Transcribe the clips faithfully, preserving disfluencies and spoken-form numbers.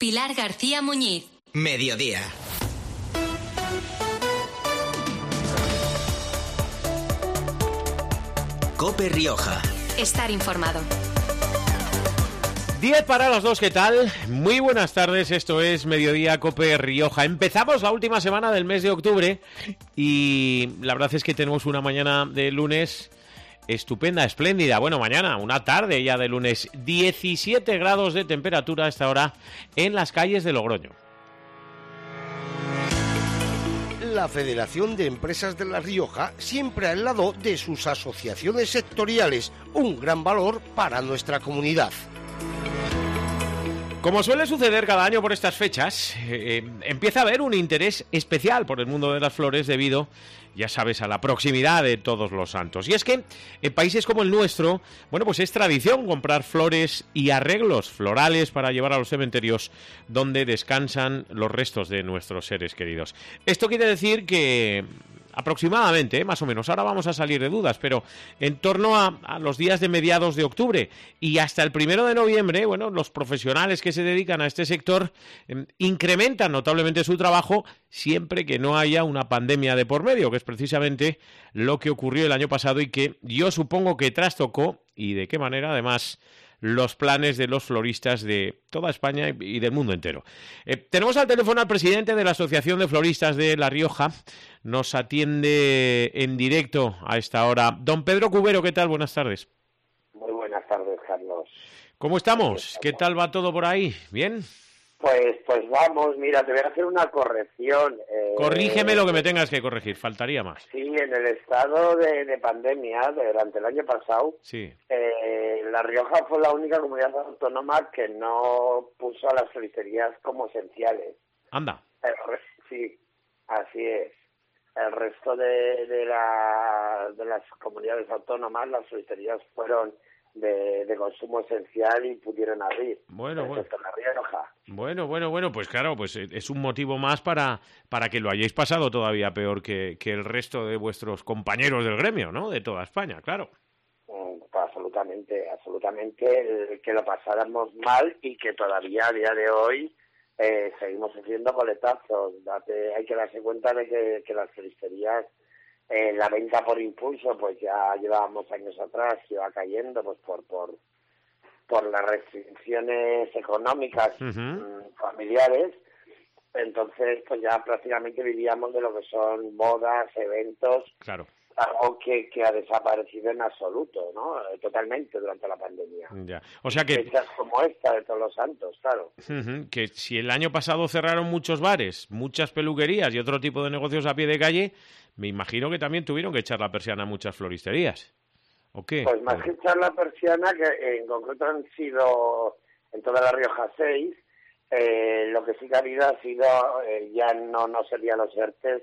Pilar García Muñiz. Mediodía. COPE Rioja. Estar informado. diez para las dos, ¿qué tal? Muy buenas tardes, esto es Mediodía COPE Rioja. Empezamos la última semana del mes de octubre y la verdad es que tenemos una mañana de lunes estupenda, espléndida. Bueno, mañana, una tarde ya de lunes, diecisiete grados de temperatura a esta hora en las calles de Logroño. La Federación de Empresas de La Rioja siempre al lado de sus asociaciones sectoriales, un gran valor para nuestra comunidad. Como suele suceder cada año por estas fechas, eh, empieza a haber un interés especial por el mundo de las flores debido, ya sabes, a la proximidad de Todos los Santos. Y es que en países como el nuestro, bueno, pues es tradición comprar flores y arreglos florales para llevar a los cementerios donde descansan los restos de nuestros seres queridos. Esto quiere decir que aproximadamente, ¿eh? más o menos, ahora vamos a salir de dudas, pero en torno a, a los días de mediados de octubre y hasta el primero de noviembre, bueno, los profesionales que se dedican a este sector eh, incrementan notablemente su trabajo siempre que no haya una pandemia de por medio, que es precisamente lo que ocurrió el año pasado y que yo supongo que trastocó, y de qué manera además, los planes de los floristas de toda España y del mundo entero. Eh, tenemos al teléfono al presidente de la Asociación de Floristas de La Rioja. Nos atiende en directo a esta hora. Don Pedro Cubero, ¿qué tal? Buenas tardes. Muy buenas tardes, Carlos. ¿Cómo estamos? ¿Qué tal va todo por ahí? ¿Bien? Pues pues vamos, mira, te voy a hacer una corrección. Eh, Corrígeme lo que me tengas que corregir, faltaría más. Sí, en el estado de, de pandemia, de, durante el año pasado, sí. eh, La Rioja fue la única comunidad autónoma que no puso a las floristerías como esenciales. Anda. El re- sí, así es. El resto de, de, la, de las comunidades autónomas, las floristerías fueron de, de consumo esencial y pudieron abrir. Bueno, bueno. La Rioja. Bueno, bueno, bueno, pues claro, pues es un motivo más para, para que lo hayáis pasado todavía peor que, que el resto de vuestros compañeros del gremio, ¿no? De toda España, claro. Mm, absolutamente, absolutamente, que lo pasáramos mal y que todavía a día de hoy eh, seguimos sufriendo coletazos. Date, hay que darse cuenta de que, que las floristerías, eh, la venta por impulso, pues ya llevábamos años atrás, que iba cayendo pues por por por las restricciones económicas Uh-huh. familiares. Entonces pues ya prácticamente vivíamos de lo que son bodas, eventos, claro, algo que, que ha desaparecido en absoluto, ¿no? Totalmente durante la pandemia. Ya. O sea que fechas como esta de Todos los Santos, claro. Uh-huh. Que si el año pasado cerraron muchos bares, muchas peluquerías y otro tipo de negocios a pie de calle, me imagino que también tuvieron que echar la persiana a muchas floristerías. ¿O qué? Pues más que echar la persiana, que en concreto han sido en toda La Rioja seis, eh, lo que sí que ha habido ha sido, eh, ya no, no serían los ERTES,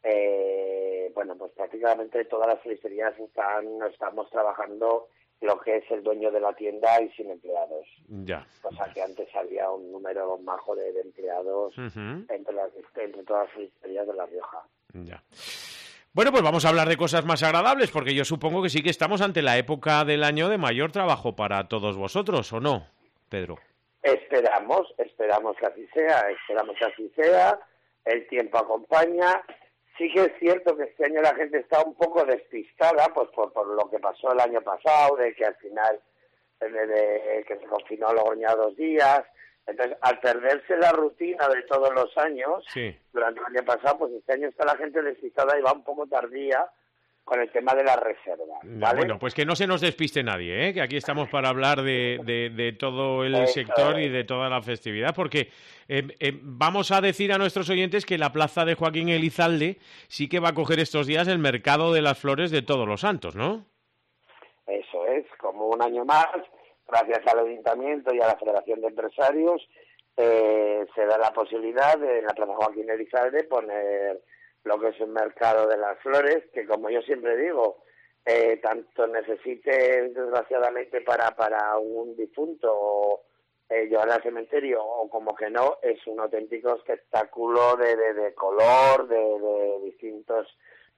eh, bueno, pues prácticamente todas las floristerías están, estamos trabajando lo que es el dueño de la tienda y sin empleados. Ya. O sea que antes había un número majo de, de empleados Uh-huh. entre, las, entre todas las floristerías de La Rioja. Ya. Bueno, pues vamos a hablar de cosas más agradables, porque yo supongo que sí que estamos ante la época del año de mayor trabajo para todos vosotros, ¿o no, Pedro? Esperamos, esperamos que así sea, esperamos que así sea, el tiempo acompaña. Sí que es cierto que este año la gente está un poco despistada, pues por, por lo que pasó el año pasado, de que al final, de, de, que se confinó Logroño dos días. Entonces, al perderse la rutina de todos los años, Sí. durante el año pasado, pues este año está la gente despistada y va un poco tardía con el tema de la reserva, ¿vale? Bueno, pues que no se nos despiste nadie, ¿eh? Que aquí estamos para hablar de, de, de todo el Eso sector es. y de toda la festividad, porque eh, eh, vamos a decir a nuestros oyentes que la plaza de Joaquín Elizalde sí que va a coger estos días el mercado de las flores de Todos los Santos, ¿no? Eso es, como un año más, gracias al Ayuntamiento y a la Federación de Empresarios, eh, se da la posibilidad de en la Plaza Joaquín Elizalde poner lo que es un mercado de las flores, que como yo siempre digo, eh, tanto necesite desgraciadamente para, para un difunto o eh, llevar al cementerio o como que no, es un auténtico espectáculo de, de, de color, de, de distintos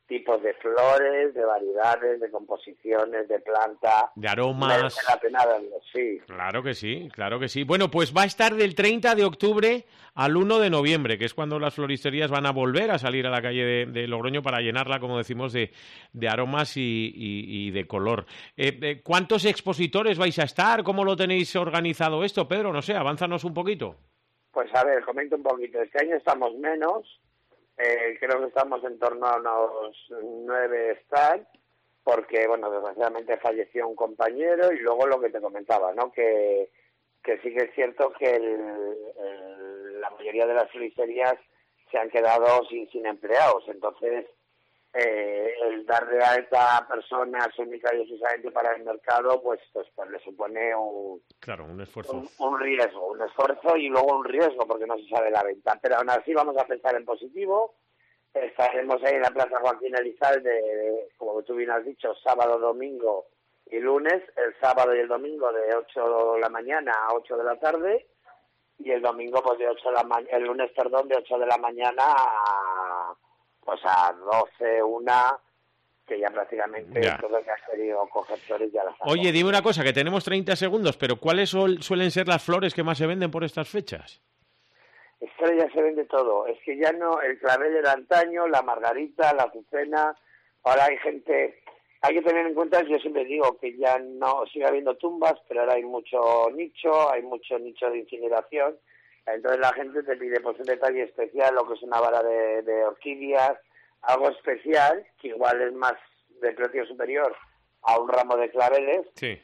tipos de flores, de variedades, de composiciones, de planta. De aromas. Merece la pena verlo, sí. Claro que sí, claro que sí. Bueno, pues va a estar del treinta de octubre al uno de noviembre, que es cuando las floristerías van a volver a salir a la calle de, de Logroño para llenarla, como decimos, de, de aromas y, y, y de color. Eh, eh, ¿Cuántos expositores vais a estar? ¿Cómo lo tenéis organizado esto, Pedro? No sé, avánzanos un poquito. Pues a ver, comento un poquito. Este año estamos menos. Eh, creo que estamos en torno a unos nueve stands, porque, bueno, desgraciadamente falleció un compañero y luego lo que te comentaba, ¿no? Que, que sí que es cierto que el, el, la mayoría de las floristerías se han quedado sin, sin empleados, entonces eh, el dar de alta a personas únicas y exclusivamente para el mercado, pues, pues, pues le supone un, claro, un esfuerzo. Un, un riesgo, un esfuerzo y luego un riesgo porque no se sabe la venta. Pero aún así vamos a pensar en positivo. Estaremos ahí en la Plaza Joaquín Elizalde, como tú bien has dicho, sábado, domingo y lunes. El sábado y el domingo de ocho de la mañana a ocho de la tarde y el domingo pues de ocho de la mañana, el lunes, perdón, de ocho de la mañana a pues a doce, una, que ya prácticamente ya. Todo el que ha querido coger flores ya las ha. Oye, dime una cosa, que tenemos treinta segundos, pero ¿cuáles son, suelen ser las flores que más se venden por estas fechas? Es que ya se vende todo, es que ya no, el clavel era antaño, la margarita, la azucena, ahora hay gente, hay que tener en cuenta, yo siempre digo que ya no, sigue habiendo tumbas, pero ahora hay mucho nicho, hay mucho nicho de incineración. Entonces la gente te pide pues un detalle especial, lo que es una vara de, de orquídeas, algo especial, que igual es más de precio superior a un ramo de claveles, sí.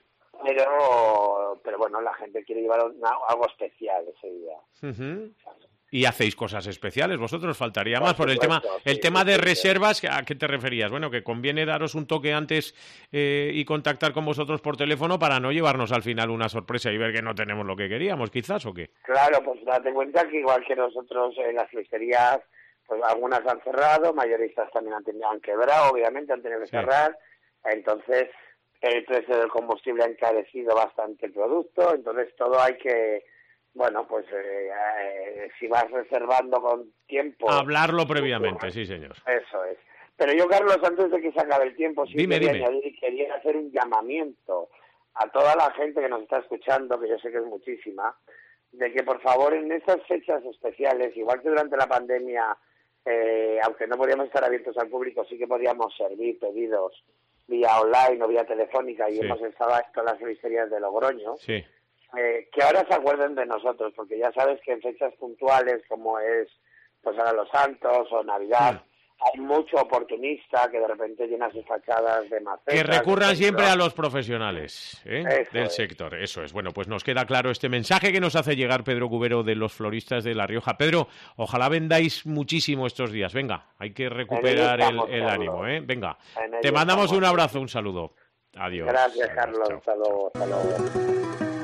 pero pero bueno, la gente quiere llevar una, algo especial ese día. Uh-huh. Y hacéis cosas especiales, vosotros faltaría por más. Por supuesto, el tema sí, el tema de sí, reservas, ¿a qué te referías? Bueno, que conviene daros un toque antes eh, y contactar con vosotros por teléfono para no llevarnos al final una sorpresa y ver que no tenemos lo que queríamos, quizás, ¿o qué? Claro, pues date cuenta que igual que nosotros en las floristerías, pues algunas han cerrado, mayoristas también han, tenido, han quebrado, obviamente, han tenido que sí. cerrar. Entonces, el precio del combustible ha encarecido bastante el producto, entonces todo hay que... Bueno, pues eh, eh, si vas reservando con tiempo... Hablarlo previamente, pues, sí, señor. Eso es. Pero yo, Carlos, antes de que se acabe el tiempo, sí dime, quería dime. añadir, quería hacer un llamamiento a toda la gente que nos está escuchando, que yo sé que es muchísima, de que, por favor, en estas fechas especiales, igual que durante la pandemia, eh, aunque no podíamos estar abiertos al público, sí que podíamos servir pedidos vía online o vía telefónica, y sí. hemos estado en las floristerías de Logroño. Sí. Eh, que ahora se acuerden de nosotros, porque ya sabes que en fechas puntuales como es pues ahora los Santos o Navidad, sí. hay mucho oportunista que de repente llena sus fachadas de macetas. Que recurran siempre a los profesionales ¿eh? del es. sector, eso es. Bueno, pues nos queda claro este mensaje que nos hace llegar Pedro Cubero de los floristas de La Rioja. Pedro, ojalá vendáis muchísimo estos días, venga, hay que recuperar estamos, el, el ánimo, ¿eh? Venga, te mandamos estamos. un abrazo, un saludo. Adiós. Gracias, Adiós, Carlos, chao. hasta luego, hasta luego.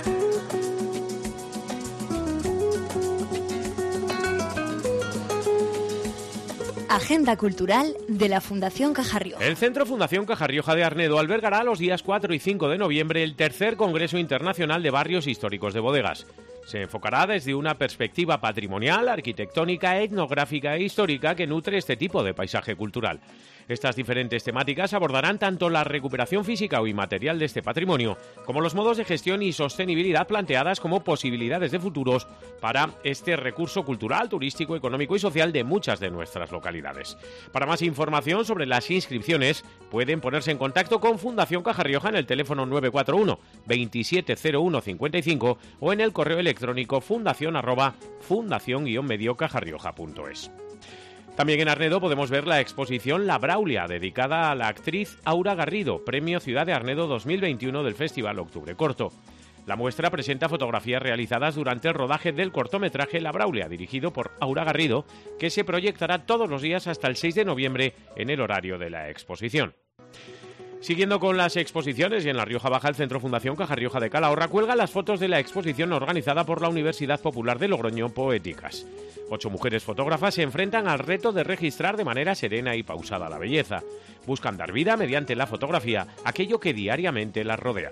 Agenda cultural de la Fundación Caja Rioja. El Centro Fundación Caja Rioja de Arnedo albergará los días cuatro y cinco de noviembre el tercer Congreso Internacional de Barrios Históricos de Bodegas. Se enfocará desde una perspectiva patrimonial, arquitectónica, etnográfica e histórica que nutre este tipo de paisaje cultural. Estas diferentes temáticas abordarán tanto la recuperación física o inmaterial de este patrimonio, como los modos de gestión y sostenibilidad planteadas como posibilidades de futuros para este recurso cultural, turístico, económico y social de muchas de nuestras localidades. Para más información sobre las inscripciones, pueden ponerse en contacto con Fundación Caja Rioja en el teléfono nueve cuatro uno, veintisiete cero uno cincuenta y cinco o en el correo electrónico fundación arroba fundación guion medio cajarrioja punto es. También en Arnedo podemos ver la exposición La Braulia, dedicada a la actriz Aura Garrido, Premio Ciudad de Arnedo dos mil veintiuno del Festival Octubre Corto. La muestra presenta fotografías realizadas durante el rodaje del cortometraje La Braulia, dirigido por Aura Garrido, que se proyectará todos los días hasta el seis de noviembre en el horario de la exposición. Siguiendo con las exposiciones, y en La Rioja Baja, el Centro Fundación Caja Rioja de Calahorra cuelga las fotos de la exposición organizada por la Universidad Popular de Logroño, Poéticas. Ocho mujeres fotógrafas se enfrentan al reto de registrar de manera serena y pausada la belleza. Buscan dar vida mediante la fotografía aquello que diariamente las rodea.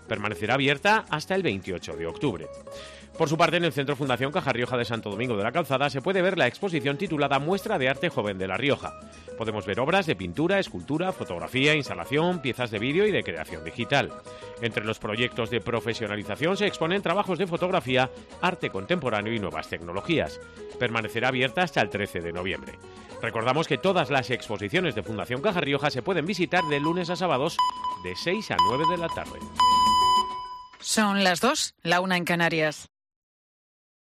Permanecerá abierta hasta el veintiocho de octubre. Por su parte, en el Centro Fundación Caja Rioja de Santo Domingo de la Calzada se puede ver la exposición titulada Muestra de Arte Joven de La Rioja. Podemos ver obras de pintura, escultura, fotografía, instalación, piezas de vídeo y de creación digital. Entre los proyectos de profesionalización se exponen trabajos de fotografía, arte contemporáneo y nuevas tecnologías. Permanecerá abierta hasta el trece de noviembre. Recordamos que todas las exposiciones de Fundación Caja Rioja se pueden visitar de lunes a sábados de seis a nueve de la tarde. Son las dos, la una en Canarias.